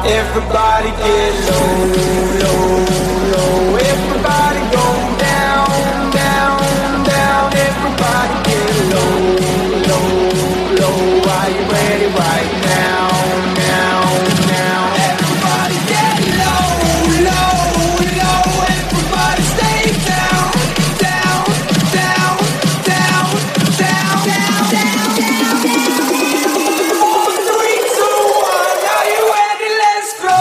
Everybody get low, low, low. Everybody go down, down, down. Everybody get low, low, low. Are you ready right now, now, now? Everybody get low, low, low. Everybody stay down, down, down, down, down, down, down, down. 4, 3, 2, 1. Are you ready? Let's go.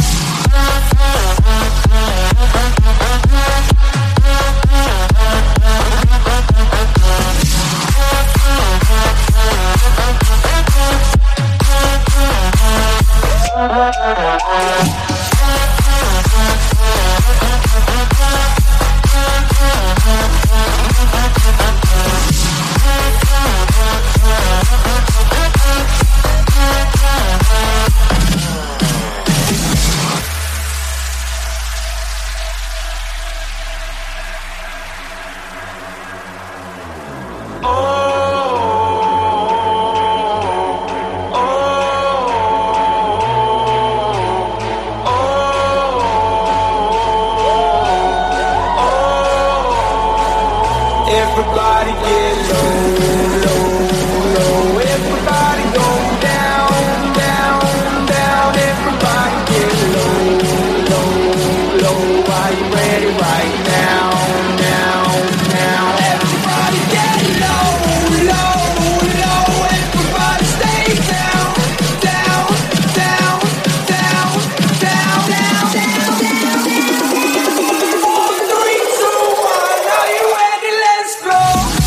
Everybody get low, low, low. Everybody go down, down, down. Everybody get low, low, low. Are you ready right now, now, now? Everybody get low, low, low. Everybody stay down, down, down, down, down, down, down, down. 4, 3, 2, 1. Are you ready? Let's go.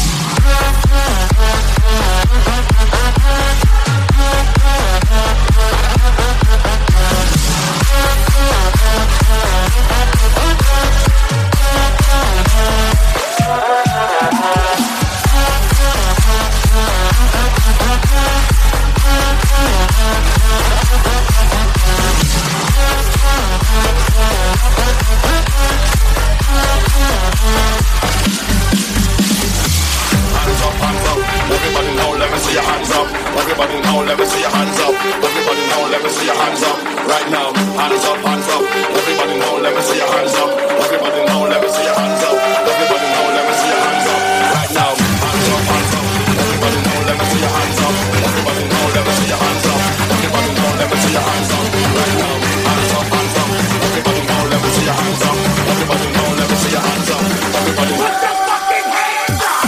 Everybody now, let me see your hands up. Everybody now, let me see your hands up. Everybody now, let me see your hands up. Right now, hands up, hands up. Everybody now, let me see your hands up. Everybody now, let me see your hands up. Everybody now, let me see your hands up. Right now, hands up, hands up. Everybody now, let me see your hands up. Everybody now, let me see your hands up. Everybody now, let me see your hands up. Right now, hands up, hands up. Everybody now, let me see your hands up. Everybody now, let me see your hands up. Everybody put your fucking hands up.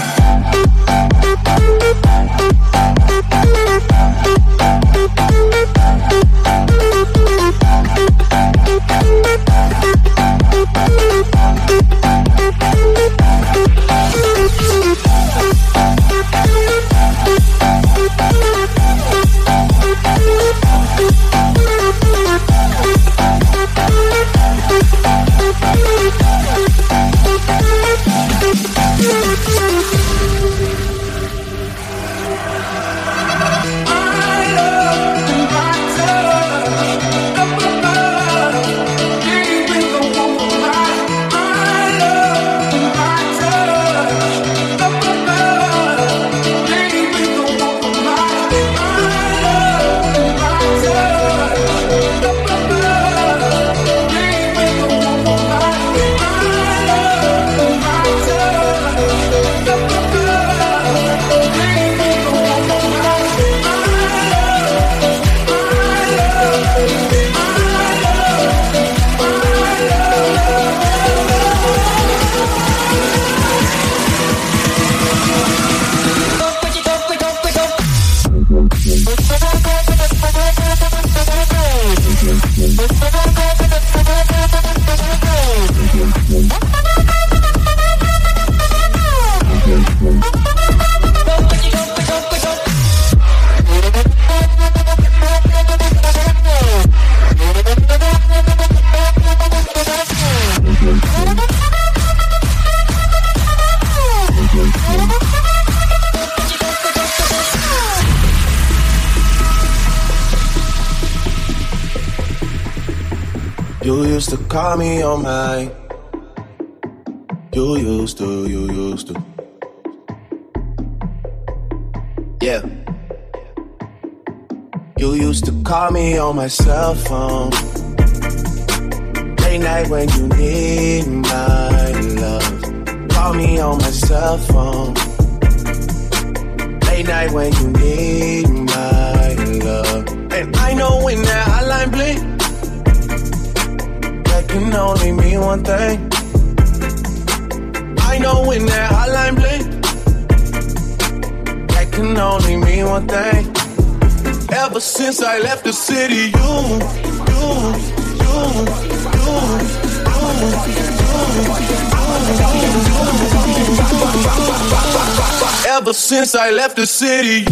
You used to call me on my. You used to. Yeah. You used to call me on my cell phone. Late night when you need my love. Call me on my cell phone. Late night when you need my love. And I know when that hotline blink, that can only mean one thing. I know when that hotline blink, that can only mean one thing. Ever since I left the city, ever since I left the city.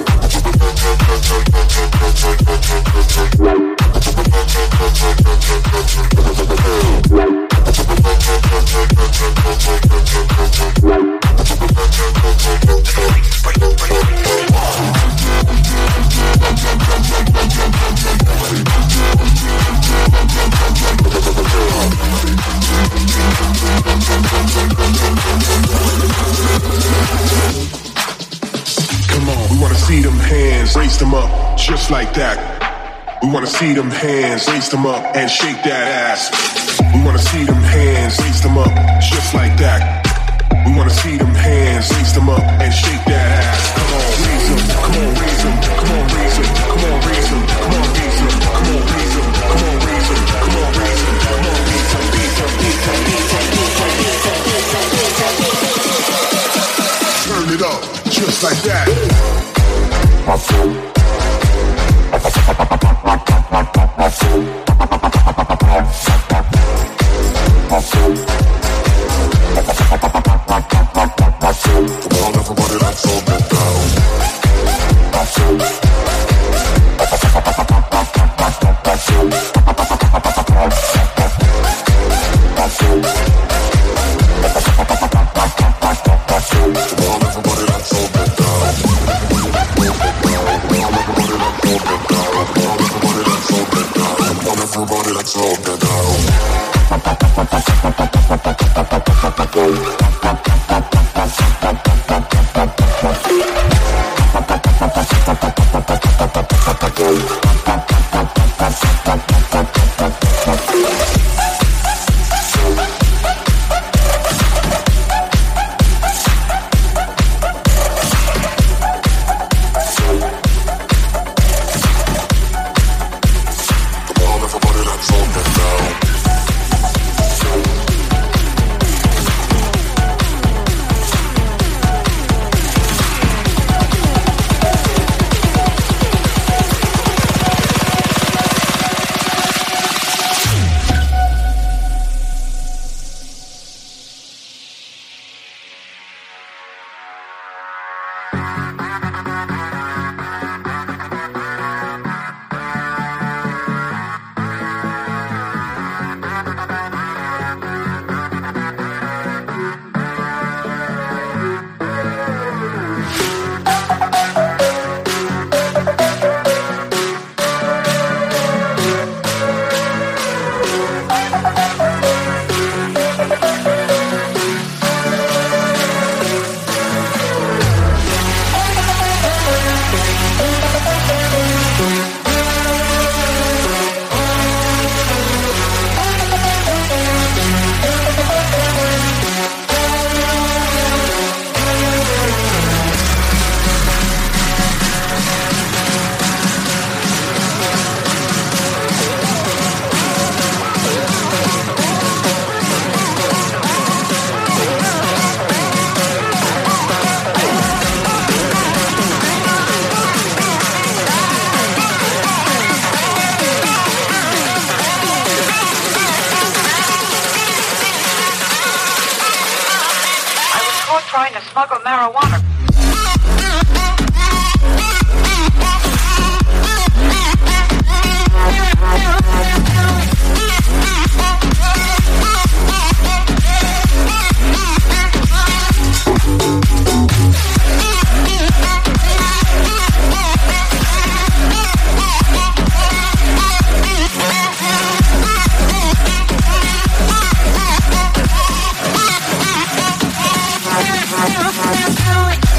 Come on, we wanna see them hands, raise them up, just like that. We wanna see them hands, raise them up, and shake that ass. We wanna see them hands, raise them up, just like that. We wanna see them hands, raise them up, and shake that ass. Come on, raise them, come on, raise them, come on, raise them, come on, raise them, come on, raise them, come on, raise them, come on, raise them, come on, raise them, come on, raise them, raise them, raise them, raise them, turn it up, just like that. Everybody, let's all get down. Trying to smuggle marijuana. Do it.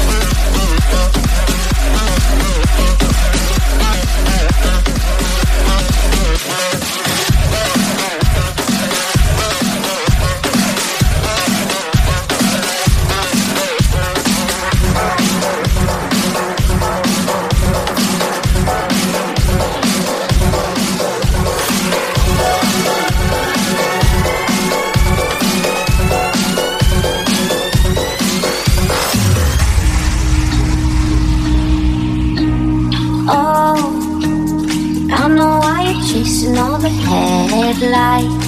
the headlights.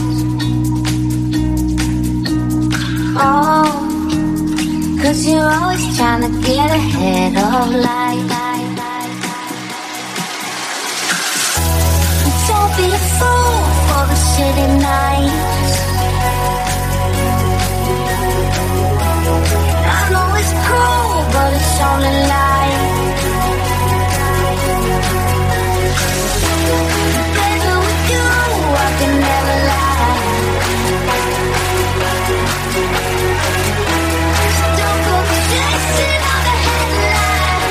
Oh, 'cause you're always trying to get ahead of life. Don't be a fool for the city nights. I know it's cruel, but it's only life. Baby, with you, I can never lie. So don't go chasing all the headlines.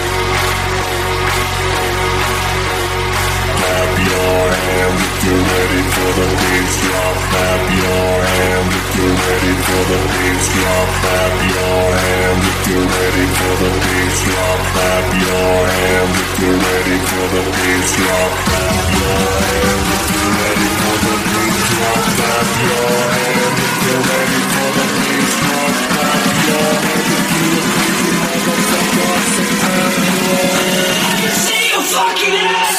Clap your hands if you're ready for the bass drop. Clap your hands if you're ready for the bass drop. Clap your hands if you're ready for the bass drop. Clap your hands if you're ready for the bass drop. Clap your hands if you're ready for the bass drop. Clap your hands if you're ready for the bass drop. Clap your hands if you're ready for the bass drop. I can see your fucking hands.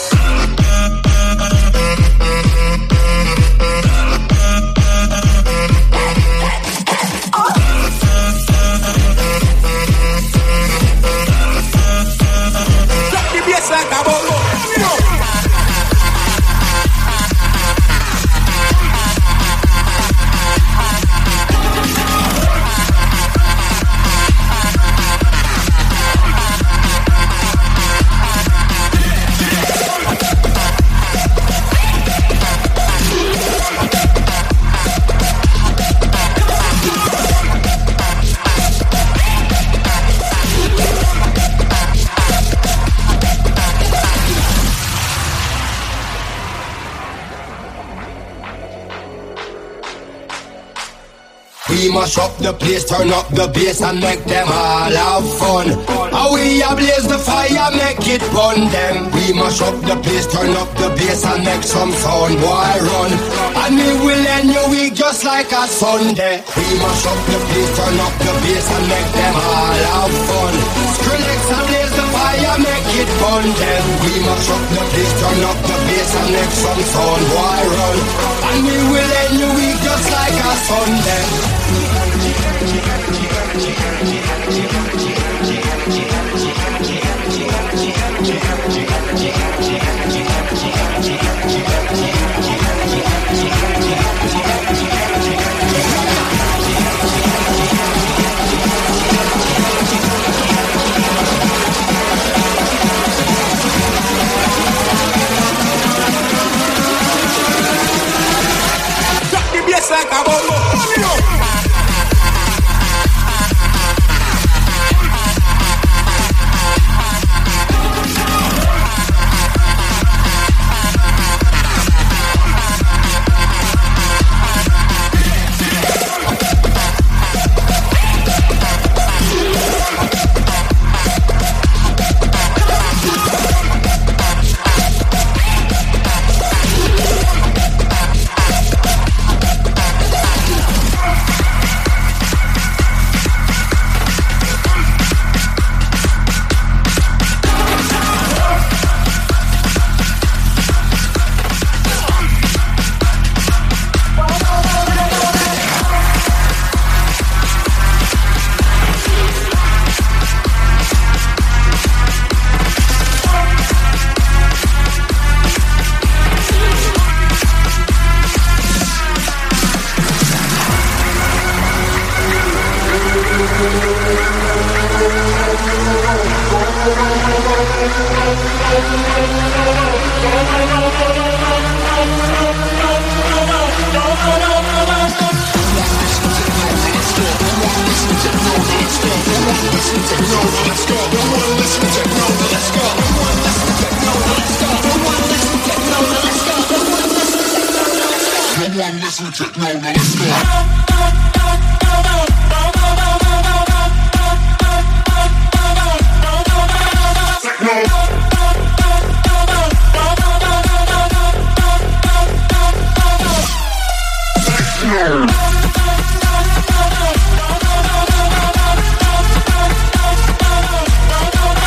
We mash up the place, turn up the bass and make them all have fun. How we ablaze the fire, make it burn them. We mash up the place, turn up the bass and make some sound, boy run. And we will end your week just like a Sunday. We mash up the place, turn up the bass and make them all have fun. Skrillex ablaze the fire, make it burn them. We mash up the place, turn up the bass and make some sound, boy run. And we will end your week just like a Sunday. Drop the bass like a bongo.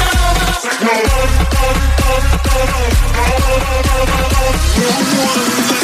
No one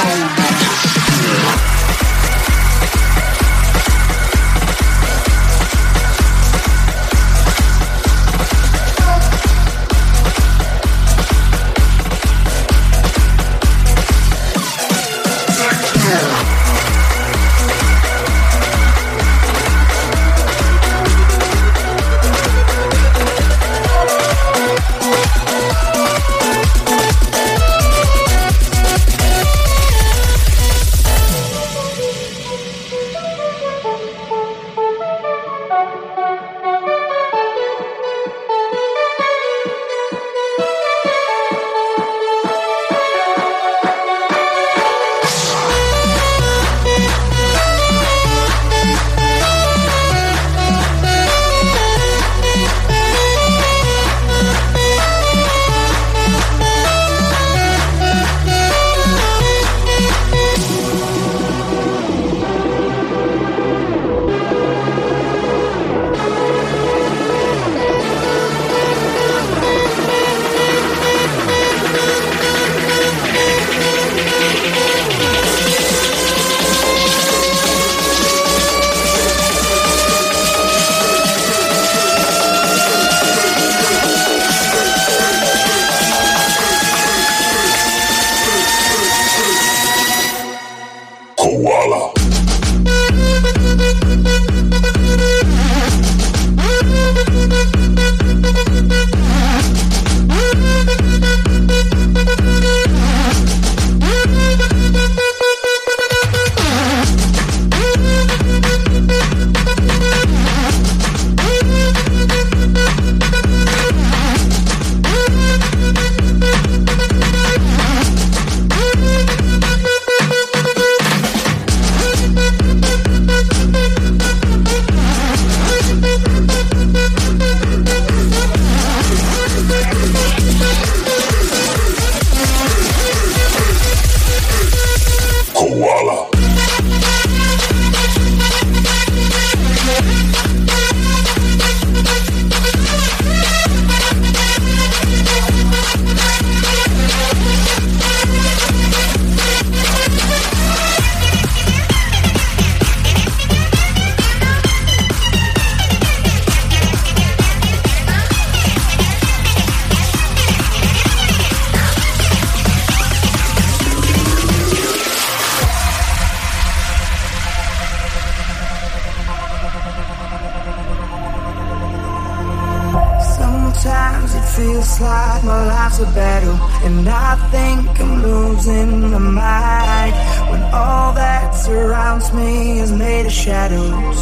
Feels like my life's a battle, and I think I'm losing my mind when all that surrounds me is made of shadows.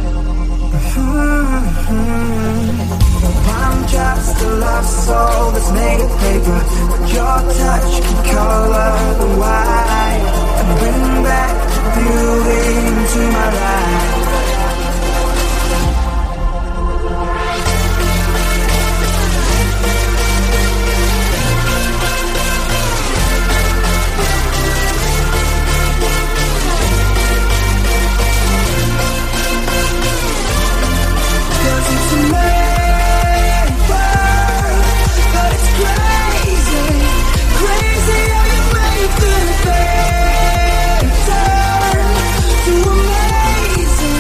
I'm just a lost soul that's made of paper, but your touch can color the white and bring back beauty into my life. Crazy how you make the pain turn to amazing.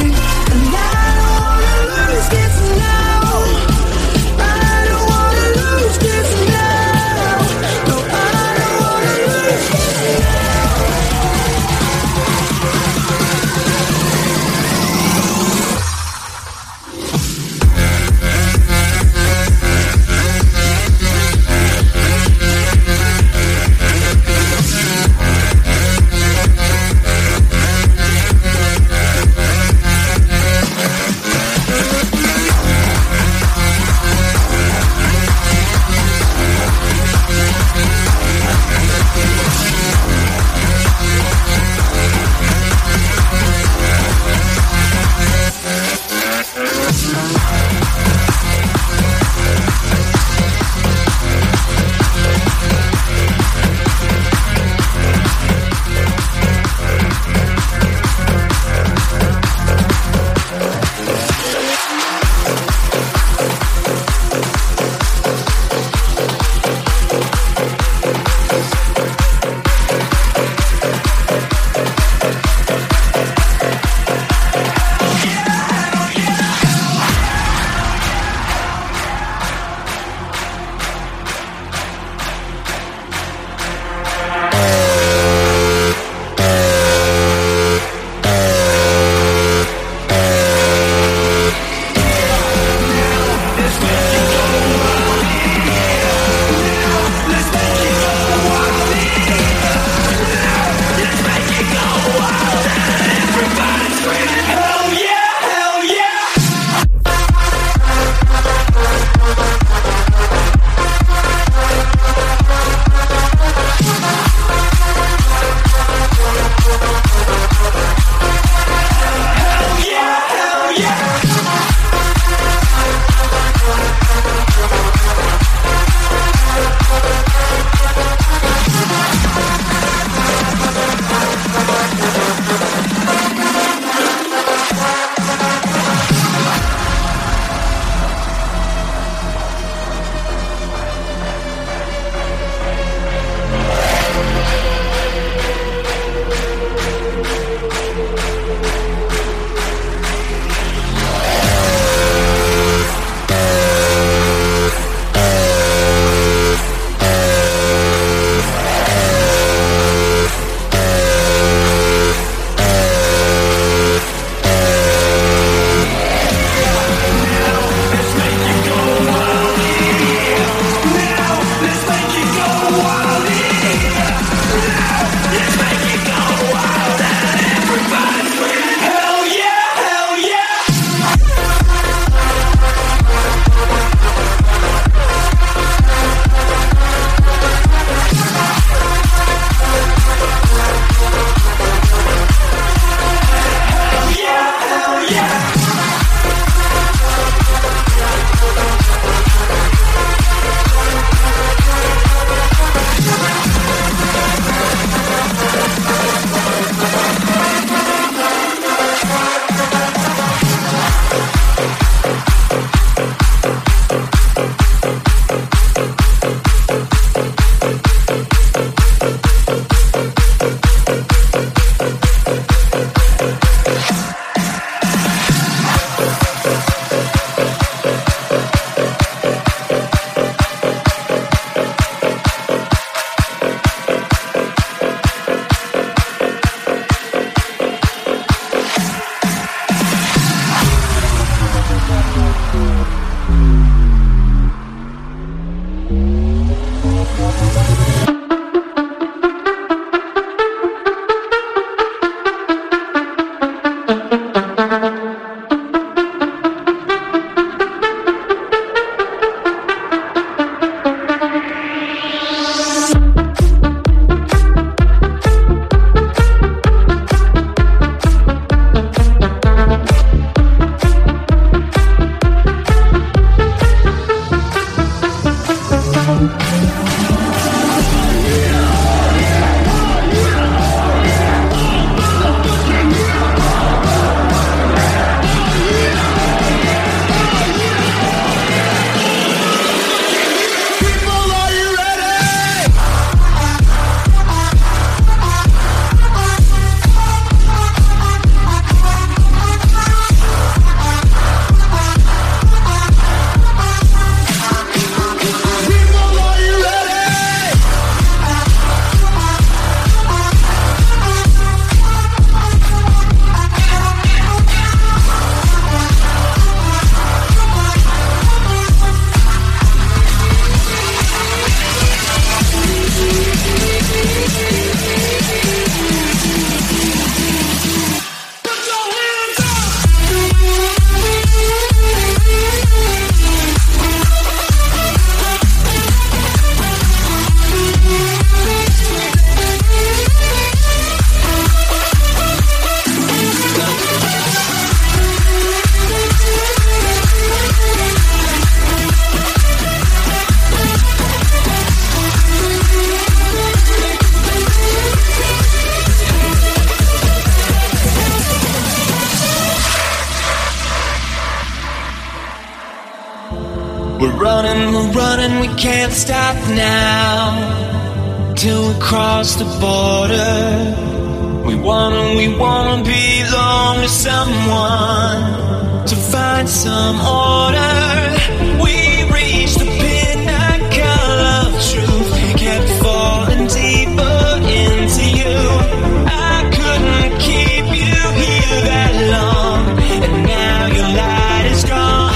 We're running, we can't stop now. Till we cross the border. We wanna belong to someone. To find some order. We reached the pinnacle of truth. Kept falling deeper into you. I couldn't keep you here that long. And now your light is gone.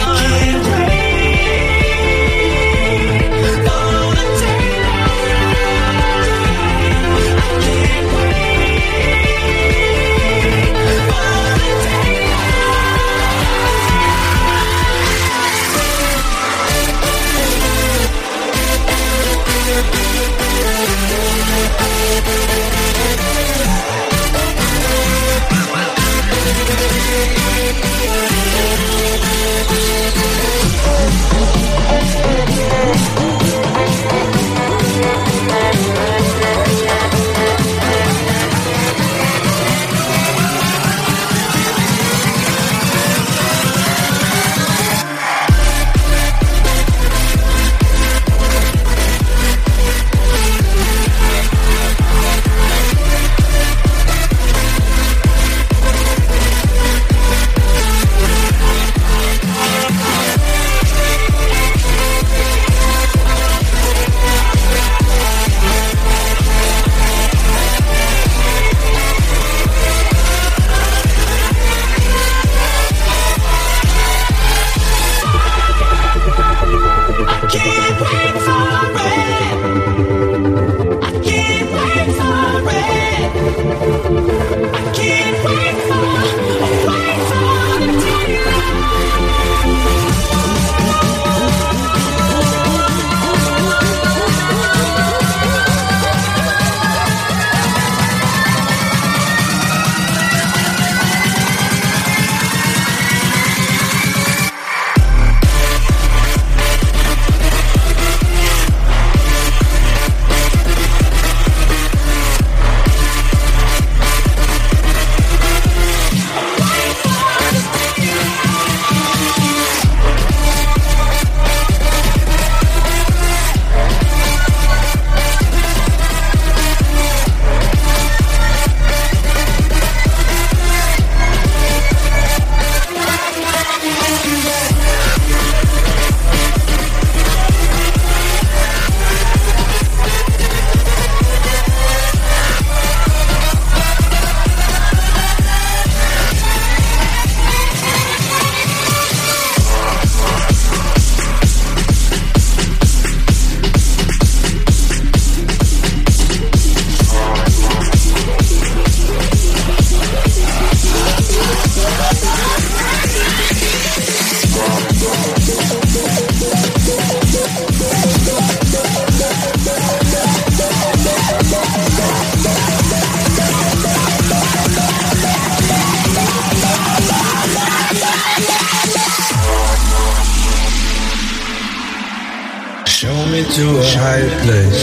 to a higher place.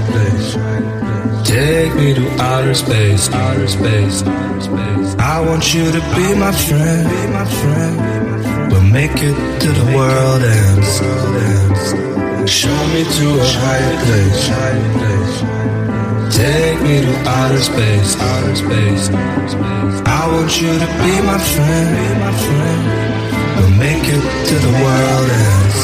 Take me to outer space. I want you to be my friend. We'll make it to the world ends. Show me to a higher place. Take me to outer space. I want you to be my friend. We'll make it to the world ends.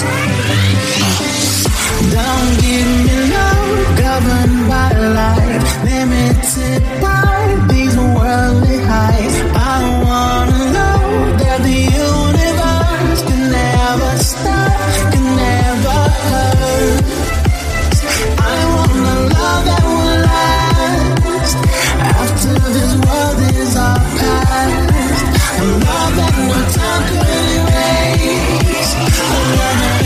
Don't give me love, governed by life, limited by these worldly highs. I wanna know that the universe can never stop, can never hurt. I want a love that will last after this world is our past. A love that no time could erase. A love that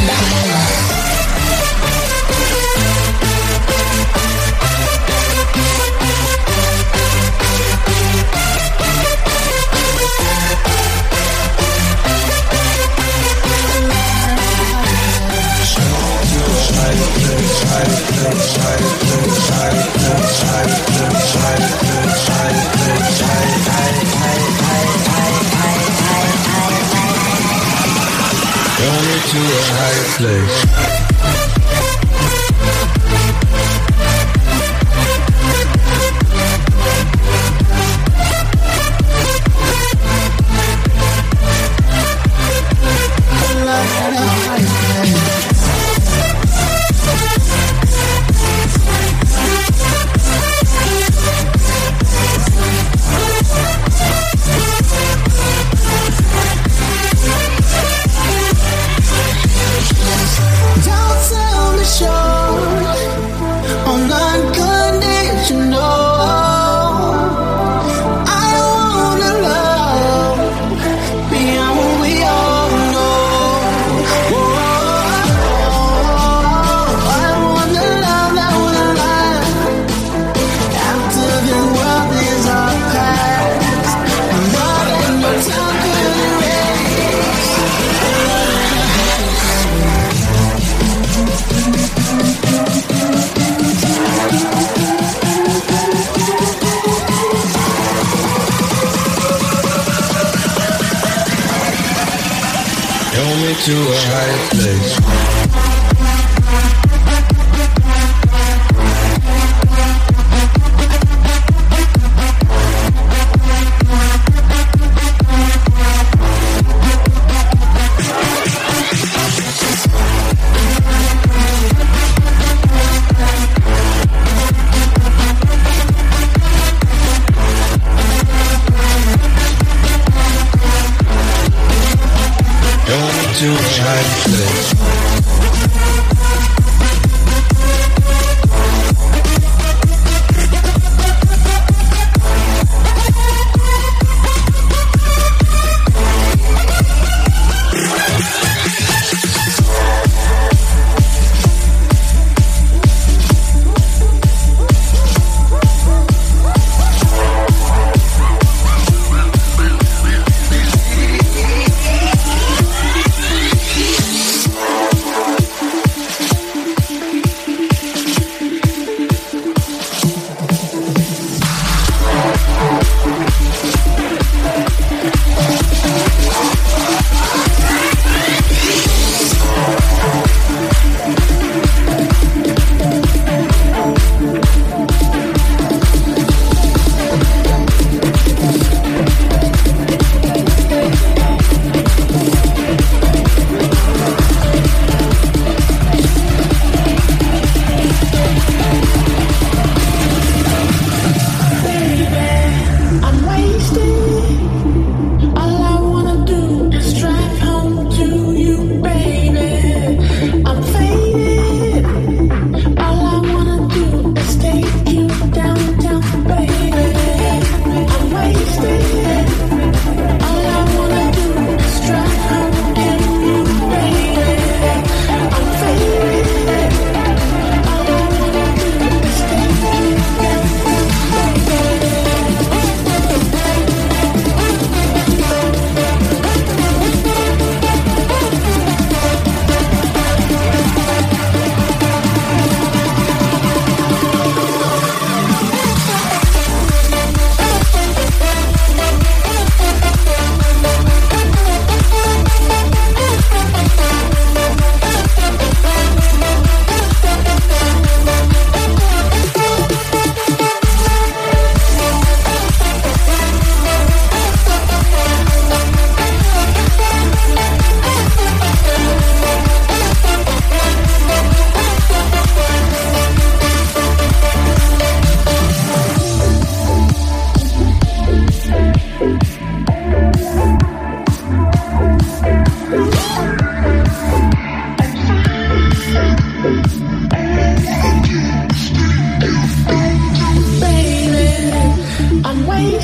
to a higher place. To a higher place. To a higher place.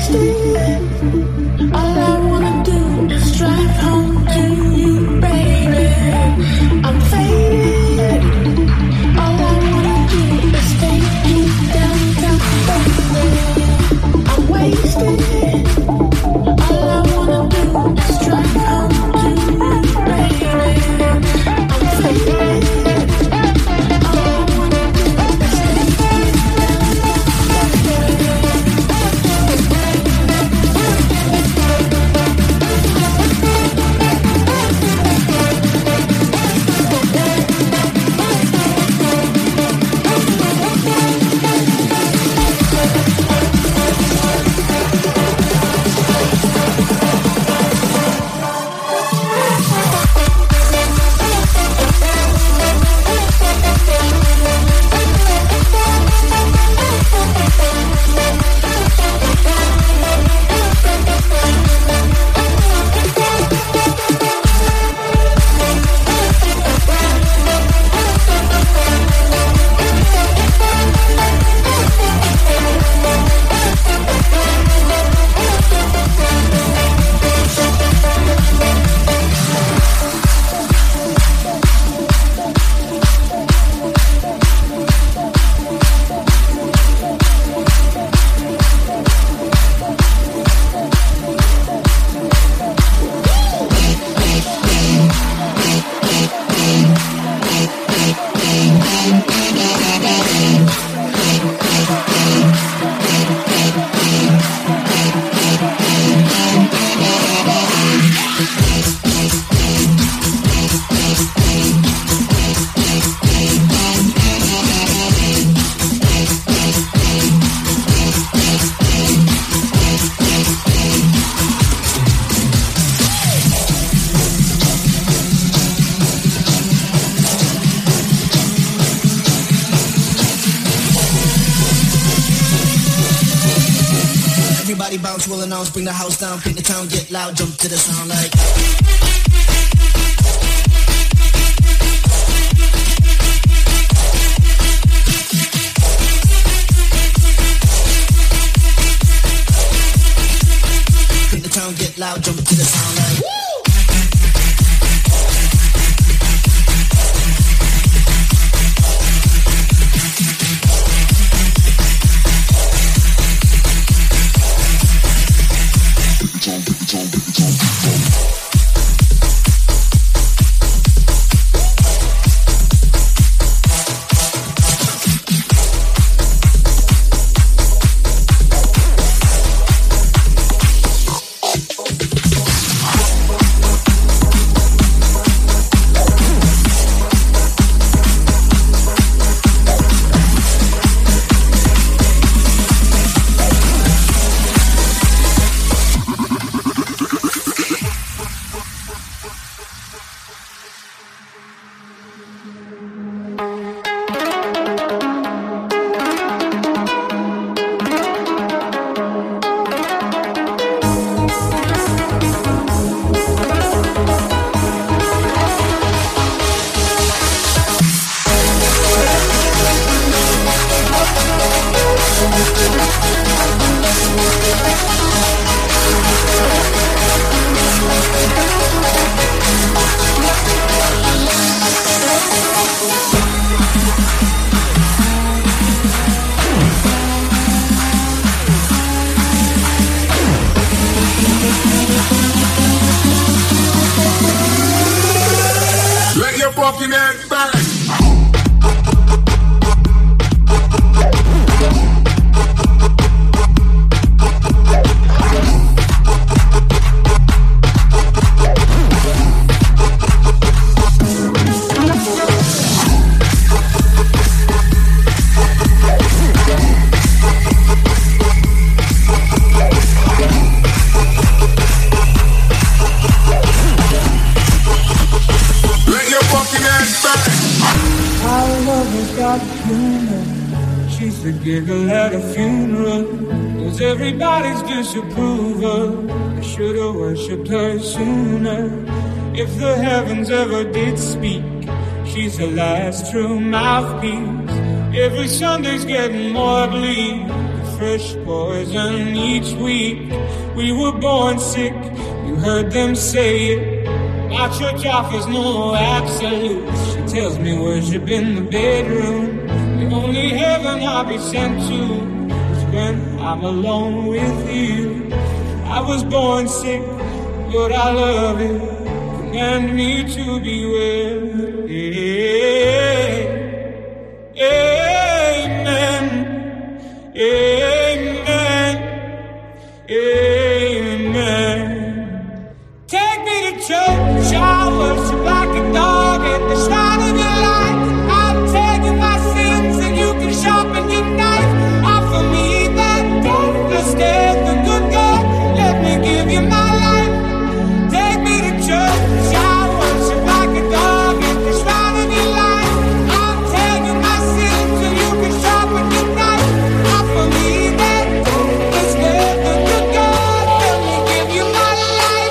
wasted. All I wanna do is drive home to you, baby. I'm faded. All I wanna do is take you downtown, baby. I'm wasted. All I wanna do is drive home to you, baby. I'm faded. Will announce, bring the house down, paint the town, get loud, jump to the sound like. Paint the town, get loud, jump to the sound like. fucking ass back. She's a giggle at a funeral. Knows everybody's disapproval. I should've worshipped her sooner. If the heavens ever did speak, she's the last true mouthpiece. Every Sunday's getting more bleak. fresh poison each week. We were born sick, you heard them say it. My church offers no absolutes. She tells me worship in the bedroom. The only heaven I'll be sent to is when I'm alone with you. I was born sick, but I love it. Command me to be well. Amen. Amen. Amen. Take me to church, I'll worship like a dog at the shrine of your light. I'll take you my sins and you can sharpen your knife. Offer me that deathless death, the good God, let me give you my life. Take me to church, I'll worship like a dog at the shrine of your light. I'll take you my sins and you can sharpen your knife. Offer me that deathless death, the good God, let me give you my life.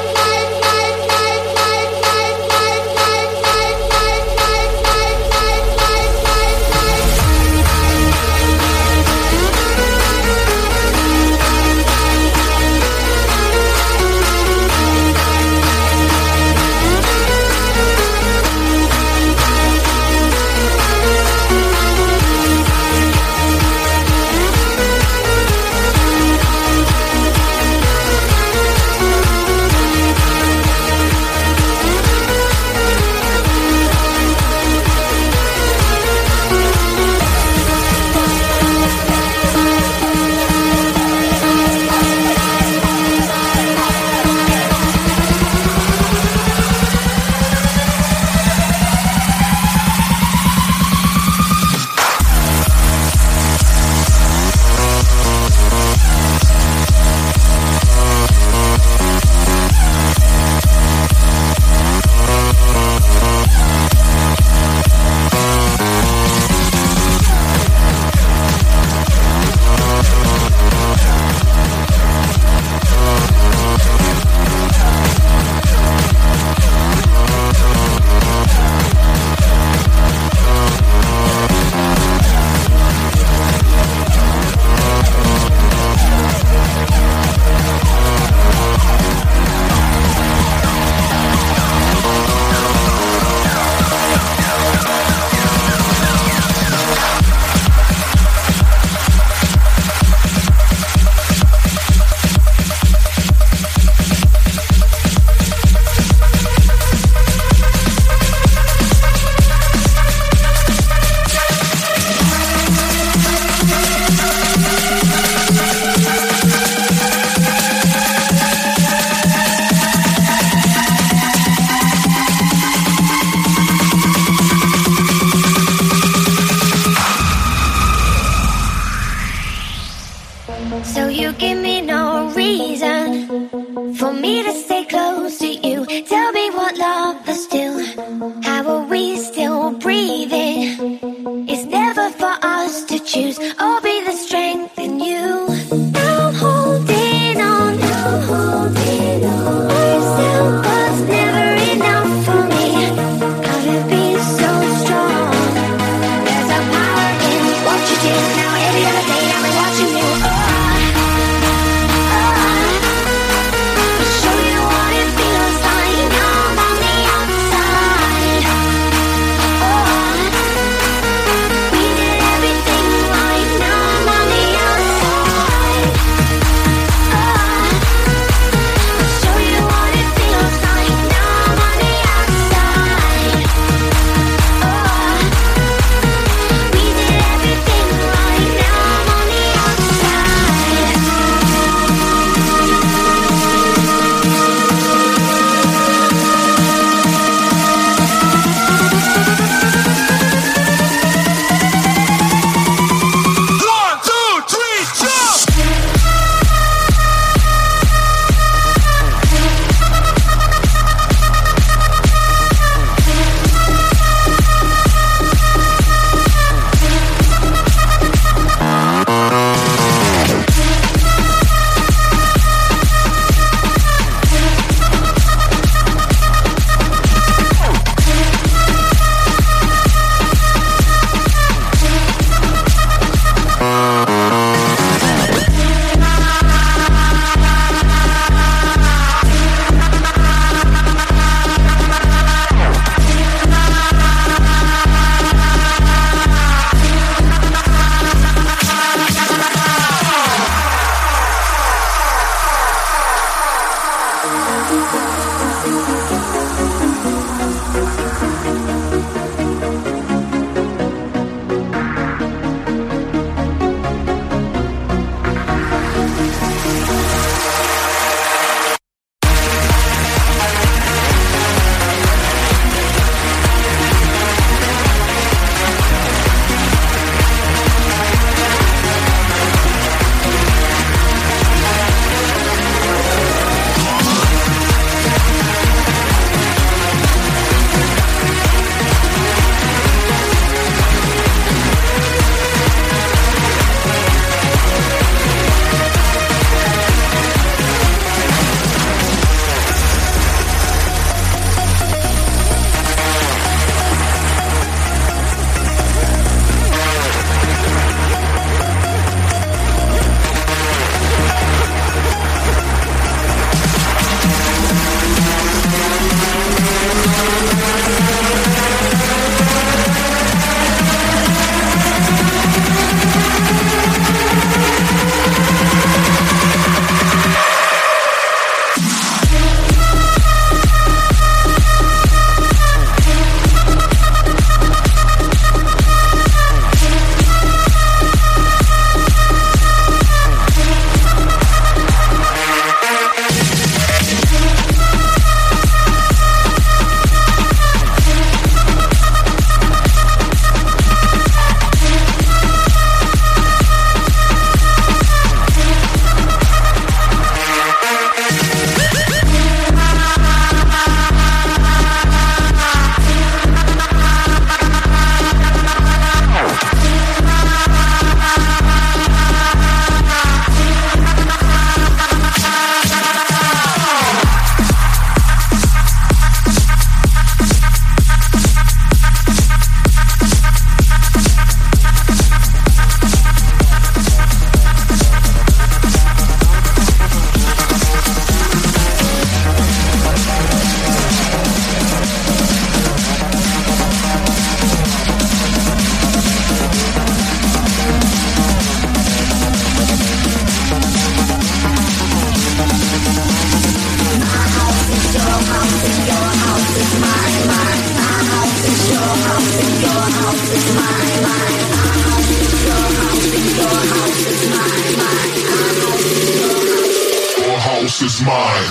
So you give me no reason for me to stay close to you. Tell me what love is still. How are we still breathing? It's never for us to choose. I'll be the strength in you. Now I'm holding on, now I'm holding on. Myself was never enough for me. Gotta be so strong. There's a power in what you do. Now every other day I've been watching you. Now house is mine.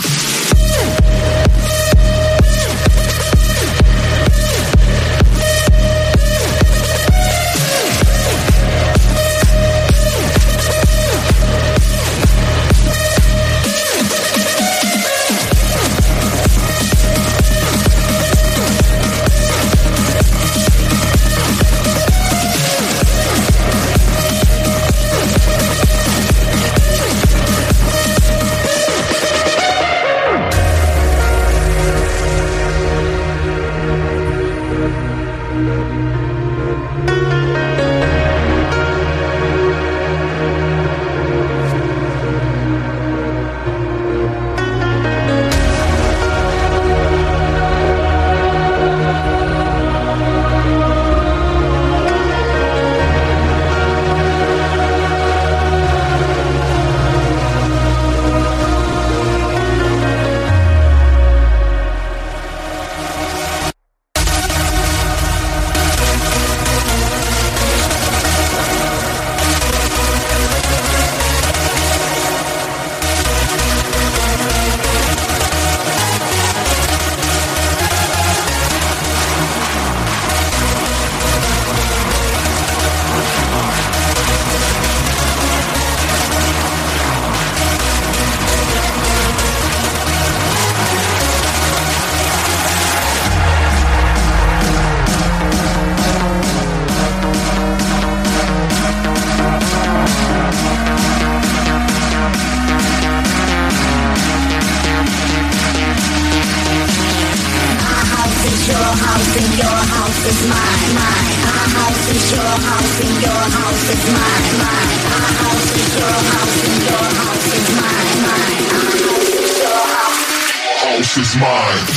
House is mine.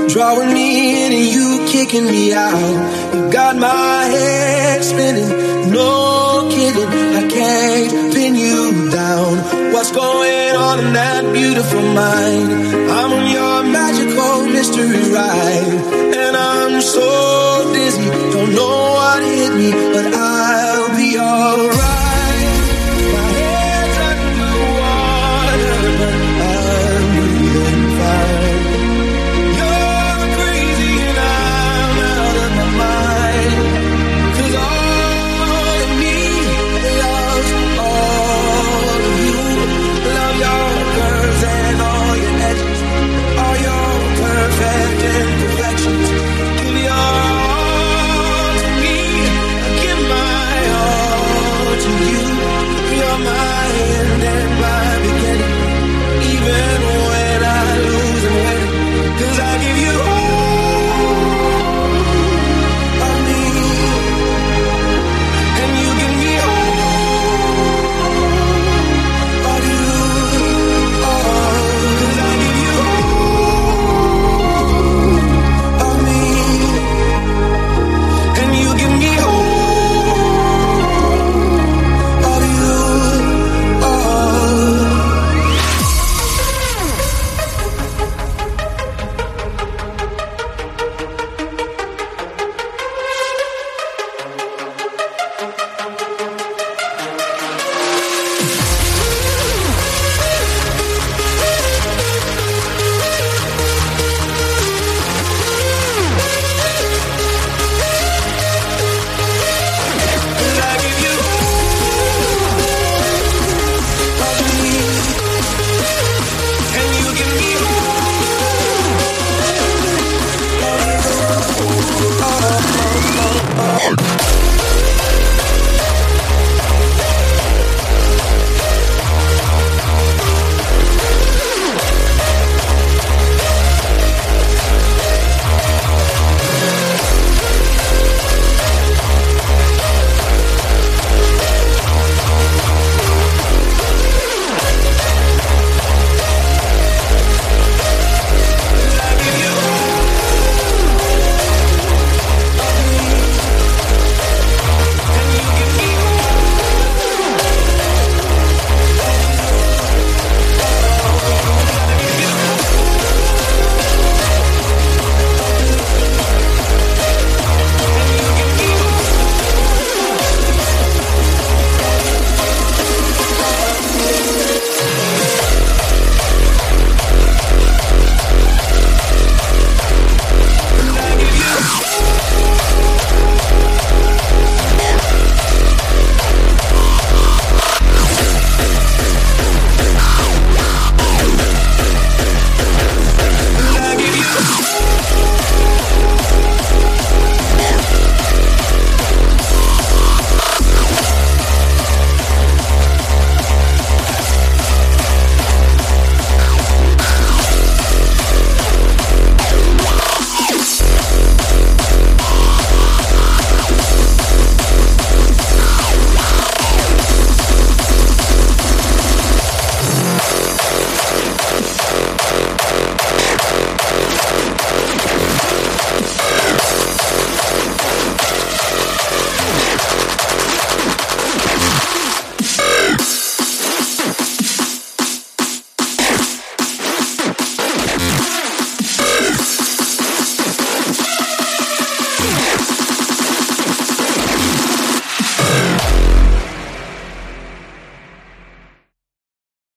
drawing me in and you kicking me out. You got my head spinning, no kidding, I can't pin you down. What's going on in that beautiful mind? I'm on your magical mystery ride, and I'm so